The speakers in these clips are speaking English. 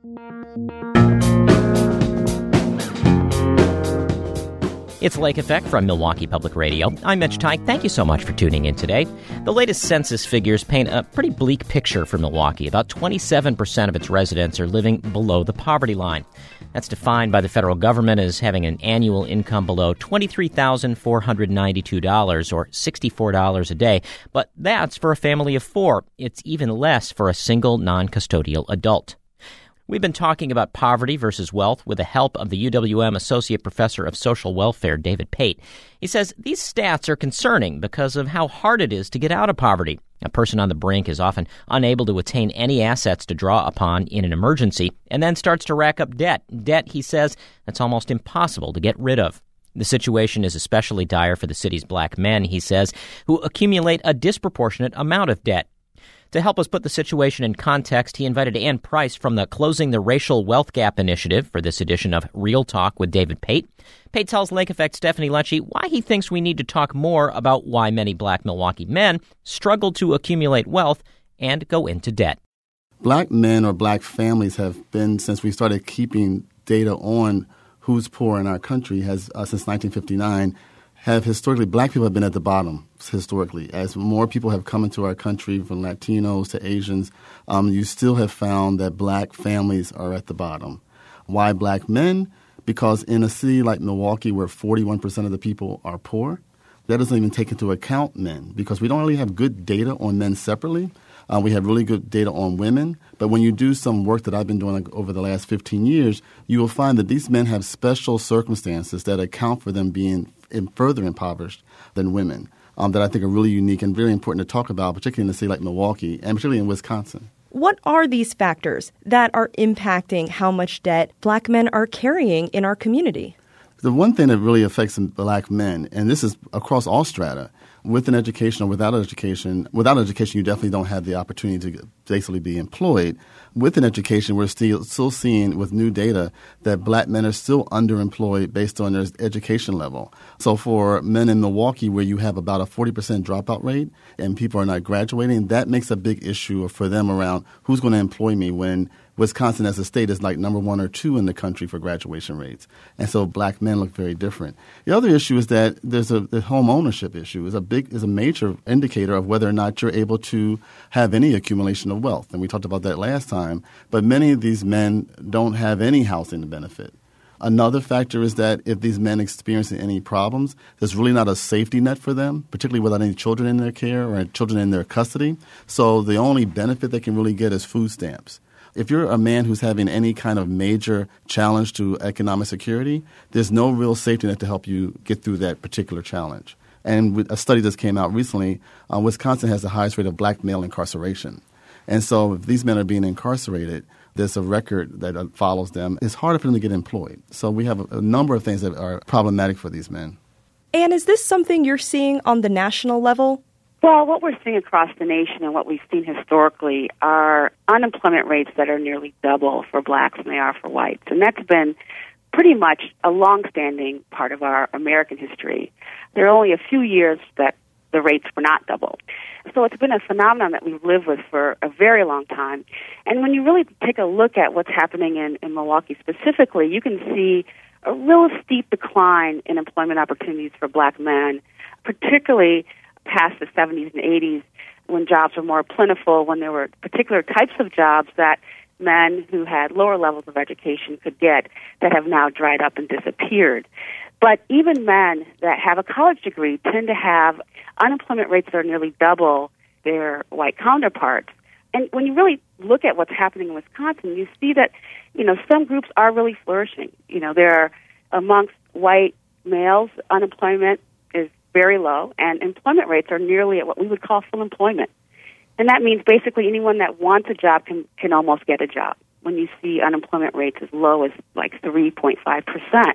It's Lake Effect from Milwaukee Public Radio. I'm Mitch Teich. Thank you so much for tuning in today. The latest census figures paint a pretty bleak picture for Milwaukee. About 27% of its residents are living below the poverty line. That's defined by the federal government as having an annual income below $23,492 or $64 a day. But that's for a family of four. It's even less for a single non-custodial adult. We've been talking about poverty versus wealth with the help of the UWM Associate Professor of Social Welfare, David Pate. He says these stats are concerning because of how hard it is to get out of poverty. A person on the brink is often unable to attain any assets to draw upon in an emergency and then starts to rack up debt. Debt, he says, that's almost impossible to get rid of. The situation is especially dire for the city's black men, he says, who accumulate a disproportionate amount of debt. To help us put the situation in context, he invited Ann Price from the Closing the Racial Wealth Gap Initiative for this edition of Real Talk with David Pate. Pate tells Lake Effect's Stephanie Lecce why he thinks we need to talk more about why many black Milwaukee men struggle to accumulate wealth and go into debt. Black men or black families have been, since we started keeping data on who's poor in our country, since 1959, black people have been at the bottom historically. As more people have come into our country, from Latinos to Asians, you still have found that black families are at the bottom. Why black men? Because in a city like Milwaukee where 41% of the people are poor, that doesn't even take into account men because we don't really have good data on men separately. We have really good data on women. But when you do some work that I've been doing over the last 15 years, you will find that these men have special circumstances that account for them being further impoverished than women that I think are really unique and very important to talk about, particularly in a city like Milwaukee and particularly in Wisconsin. What are these factors that are impacting how much debt black men are carrying in our community? The one thing that really affects black men, and this is across all strata, with an education or without education, you definitely don't have the opportunity to basically be employed. With an education, we're still seeing with new data that black men are still underemployed based on their education level. So for men in Milwaukee, where you have about a 40% dropout rate and people are not graduating, that makes a big issue for them around who's going to employ me when Wisconsin as a state is like number 1 or 2 in the country for graduation rates. And so black men look very different. The other issue is that the home ownership issue is a major indicator of whether or not you're able to have any accumulation of wealth. And we talked about that last time. But many of these men don't have any housing benefit. Another factor is that if these men experience any problems, there's really not a safety net for them, particularly without any children in their care or children in their custody. So the only benefit they can really get is food stamps. If you're a man who's having any kind of major challenge to economic security, there's no real safety net to help you get through that particular challenge. And with a study that came out recently, Wisconsin has the highest rate of black male incarceration. And so if these men are being incarcerated, there's a record that follows them. It's harder for them to get employed. So we have a number of things that are problematic for these men. And is this something you're seeing on the national level? Well, what we're seeing across the nation and what we've seen historically are unemployment rates that are nearly double for blacks than they are for whites. And that's been pretty much a longstanding part of our American history. There are only a few years that the rates were not double. So it's been a phenomenon that we've lived with for a very long time. And when you really take a look at what's happening in Milwaukee specifically, you can see a real steep decline in employment opportunities for black men, particularly past the 70s and 80s when jobs were more plentiful, when there were particular types of jobs that men who had lower levels of education could get that have now dried up and disappeared. But even men that have a college degree tend to have unemployment rates that are nearly double their white counterparts. And when you really look at what's happening in Wisconsin, you see that, some groups are really flourishing. There are, amongst white males, unemployment is very low, and employment rates are nearly at what we would call full employment. And that means basically anyone that wants a job can almost get a job when you see unemployment rates as low as like 3.5%.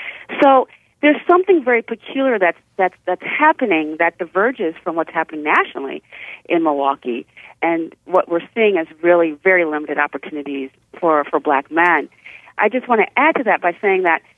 So there's something very peculiar that's happening that diverges from what's happening nationally in Milwaukee. And what we're seeing is really very limited opportunities for black men. I just want to add to that by saying that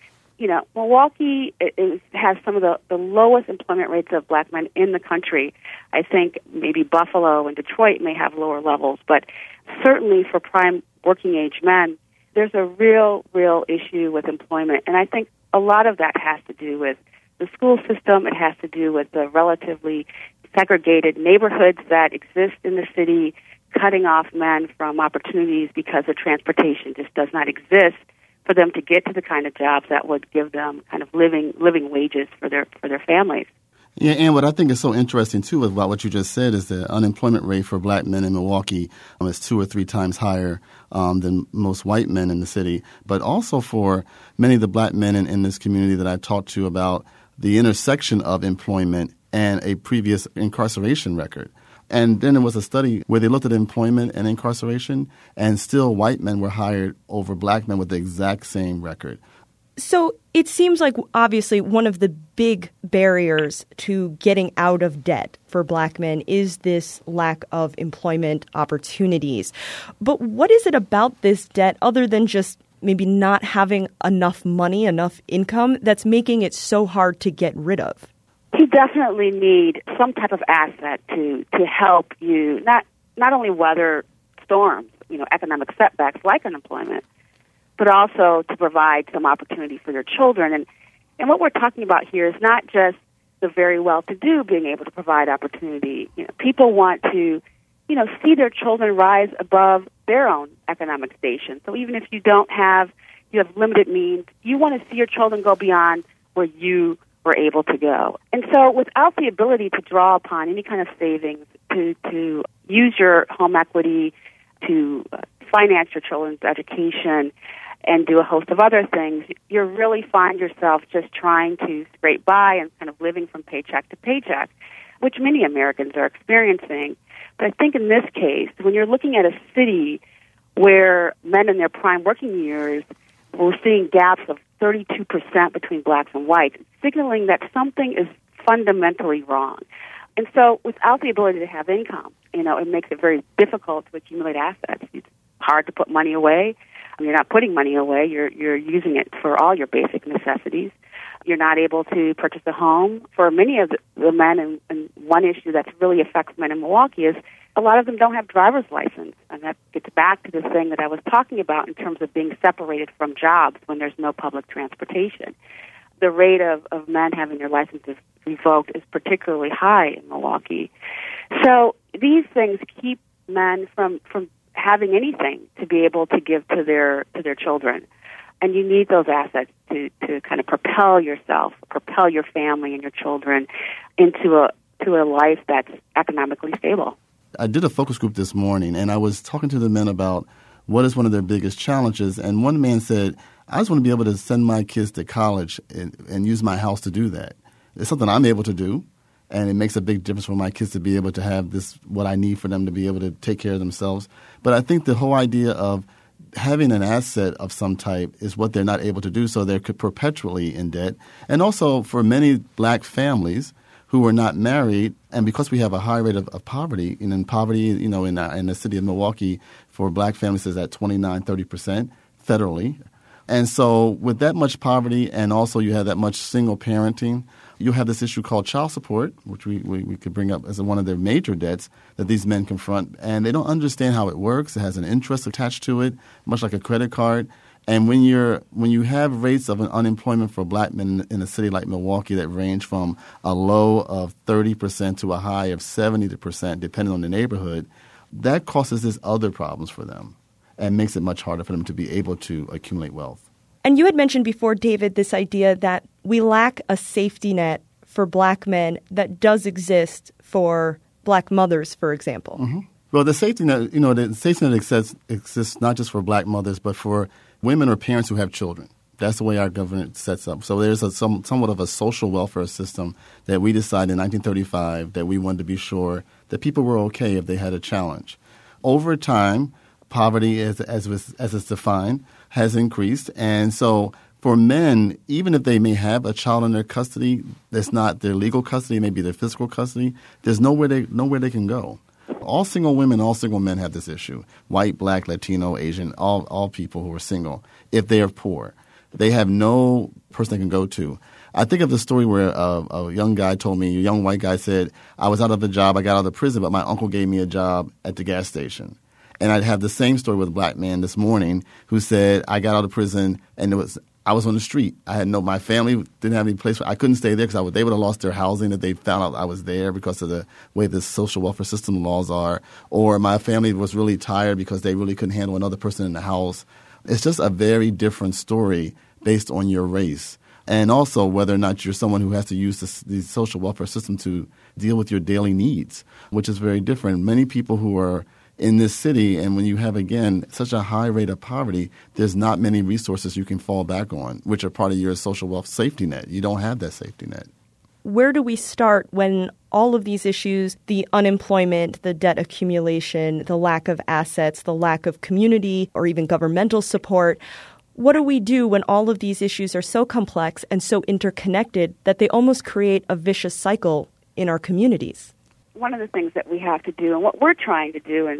Milwaukee has some of the lowest employment rates of black men in the country. I think maybe Buffalo and Detroit may have lower levels, but certainly for prime working age men, there's a real issue with employment. And I think a lot of that has to do with the school system. It has to do with the relatively segregated neighborhoods that exist in the city, cutting off men from opportunities because the transportation just does not exist for them to get to the kind of jobs that would give them kind of living wages for their families. Yeah, and what I think is so interesting, too, about what you just said is the unemployment rate for black men in Milwaukee is 2 or 3 times higher than most white men in the city. But also for many of the black men in this community that I talked to about the intersection of employment and a previous incarceration record. And then there was a study where they looked at employment and incarceration, and still white men were hired over black men with the exact same record. So it seems like obviously one of the big barriers to getting out of debt for black men is this lack of employment opportunities. But what is it about this debt other than just maybe not having enough money, enough income, that's making it so hard to get rid of? You definitely need some type of asset to help you not only weather storms, economic setbacks like unemployment, but also to provide some opportunity for your children. And what we're talking about here is not just the very well-to-do being able to provide opportunity. People want to, see their children rise above their own economic station. So even if you have limited means, you want to see your children go beyond where you were able to go. And so without the ability to draw upon any kind of savings, to use your home equity to finance your children's education and do a host of other things, you really find yourself just trying to scrape by and kind of living from paycheck to paycheck, which many Americans are experiencing. But I think in this case, when you're looking at a city where men in their prime working years, we're seeing gaps of 32% between blacks and whites, signaling that something is fundamentally wrong. And so without the ability to have income, it makes it very difficult to accumulate assets. It's hard to put money away. You're not putting money away. You're using it for all your basic necessities. You're not able to purchase a home. For many of the men, and one issue that really affects men in Milwaukee is a lot of them don't have driver's license. And that gets back to the thing that I was talking about in terms of being separated from jobs when there's no public transportation. The rate of men having their licenses revoked is particularly high in Milwaukee. So these things keep men from having anything to be able to give to their children. And you need those assets to kind of propel yourself, propel your family and your children into a life that's economically stable. I did a focus group this morning, and I was talking to the men about what is one of their biggest challenges. And one man said, I just want to be able to send my kids to college and use my house to do that. It's something I'm able to do, and it makes a big difference for my kids to be able to have what I need for them to be able to take care of themselves. But I think the whole idea of having an asset of some type is what they're not able to do, so they're perpetually in debt. And also for many black families who are not married, and because we have a high rate of poverty, and poverty, in the city of Milwaukee for black families is at 29-30% federally. And so with that much poverty, and also you have that much single parenting, you have this issue called child support, which we could bring up as one of their major debts that these men confront. And they don't understand how it works. It has an interest attached to it, much like a credit card. And when you have rates of unemployment for black men in a city like Milwaukee that range from a low of 30% to a high of 70%, depending on the neighborhood, that causes these other problems for them and makes it much harder for them to be able to accumulate wealth. And you had mentioned before, David, this idea that we lack a safety net for black men that does exist for black mothers, for example. Mm-hmm. Well, the safety net, exists not just for black mothers, but for women or parents who have children. That's the way our government sets up. So there's somewhat of a social welfare system that we decided in 1935 that we wanted to be sure that people were okay if they had a challenge. Over time, poverty, as it's defined, has increased. And so for men, even if they may have a child in their custody that's not their legal custody, maybe their physical custody, there's nowhere they can go. All single women, all single men have this issue. White, black, Latino, Asian, all people who are single, if they are poor. They have no person they can go to. I think of the story where a young guy told me, a young white guy said, I was out of a job, I got out of the prison, but my uncle gave me a job at the gas station. And I'd have the same story with a black man this morning who said, I got out of prison and I was on the street. My family didn't have any place. I couldn't stay there because they would have lost their housing if they found out I was there because of the way the social welfare system laws are. Or my family was really tired because they really couldn't handle another person in the house. It's just a very different story based on your race. And also whether or not you're someone who has to use the social welfare system to deal with your daily needs, which is very different. Many people who are in this city, and when you have, again, such a high rate of poverty, there's not many resources you can fall back on, which are part of your social wealth safety net. You don't have that safety net. Where do we start when all of these issues, the unemployment, the debt accumulation, the lack of assets, the lack of community or even governmental support, what do we do when all of these issues are so complex and so interconnected that they almost create a vicious cycle in our communities? One of the things that we have to do, and what we're trying to do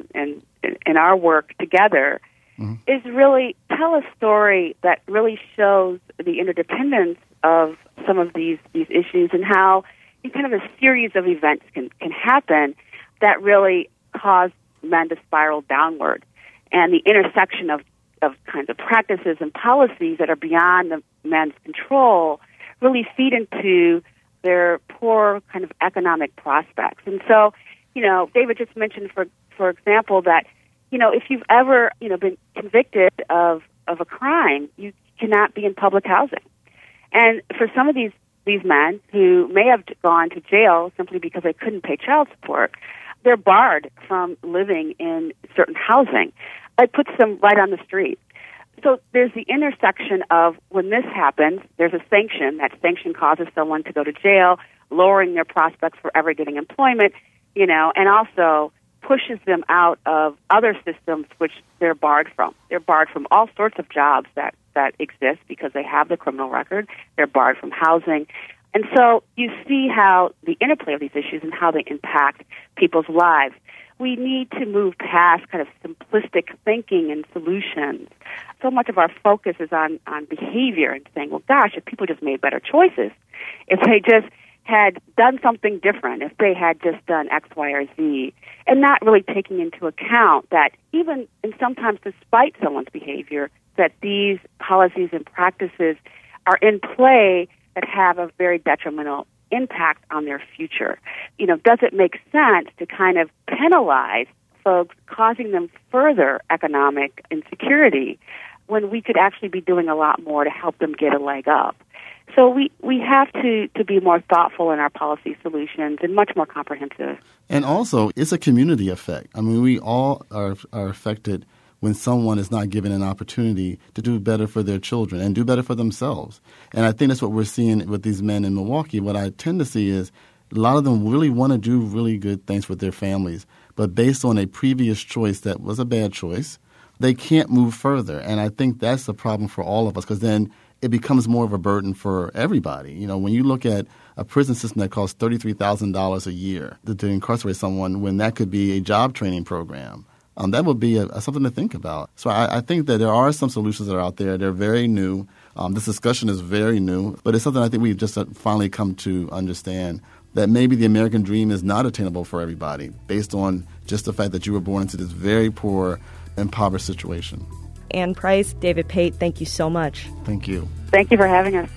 in our work together, is really tell a story that really shows the interdependence of some of these issues and how kind of a series of events can happen that really cause men to spiral downward. And the intersection of kinds of practices and policies that are beyond the men's control really feed into their poor kind of economic prospects. And so, David just mentioned, for example, that, if you've ever, been convicted of a crime, you cannot be in public housing. And for some of these men who may have gone to jail simply because they couldn't pay child support, they're barred from living in certain housing. It puts them right on the street. So there's the intersection of when this happens, there's a sanction. That sanction causes someone to go to jail, lowering their prospects for ever getting employment, and also pushes them out of other systems which they're barred from. They're barred from all sorts of jobs that exist because they have the criminal record. They're barred from housing. And so you see how the interplay of these issues and how they impact people's lives. We need to move past kind of simplistic thinking and solutions. So much of our focus is on behavior and saying, well, gosh, if people just made better choices, if they just had done something different, if they had just done X, Y, or Z, and not really taking into account that even, and sometimes despite someone's behavior, that these policies and practices are in play that have a very detrimental impact on their future. Does it make sense to kind of penalize folks, causing them further economic insecurity when we could actually be doing a lot more to help them get a leg up? So we have to be more thoughtful in our policy solutions and much more comprehensive. And also, it's a community effect. I mean, we all are affected when someone is not given an opportunity to do better for their children and do better for themselves. And I think that's what we're seeing with these men in Milwaukee. What I tend to see is a lot of them really want to do really good things with their families, but based on a previous choice that was a bad choice, they can't move further. And I think that's the problem for all of us, because then it becomes more of a burden for everybody. When you look at a prison system that costs $33,000 a year to incarcerate someone, when that could be a job training program, that would be something to think about. So I think that there are some solutions that are out there. They're very new. This discussion is very new, but it's something I think we've just finally come to understand, that maybe the American dream is not attainable for everybody based on just the fact that you were born into this very poor, impoverished situation. Ann Price, David Pate, thank you so much. Thank you. Thank you for having us.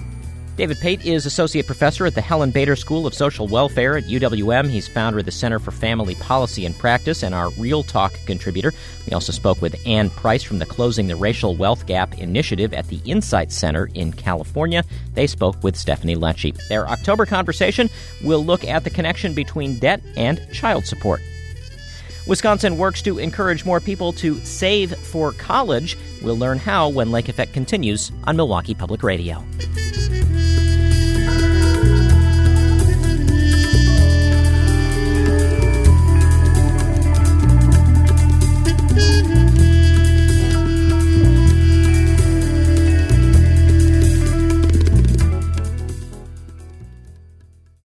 David Pate is Associate Professor at the Helen Bader School of Social Welfare at UWM. He's founder of the Center for Family Policy and Practice and our Real Talk contributor. We also spoke with Ann Price from the Closing the Racial Wealth Gap Initiative at the Insight Center in California. They spoke with Stephanie Lecce. Their October conversation will look at the connection between debt and child support. Wisconsin works to encourage more people to save for college. We'll learn how when Lake Effect continues on Milwaukee Public Radio.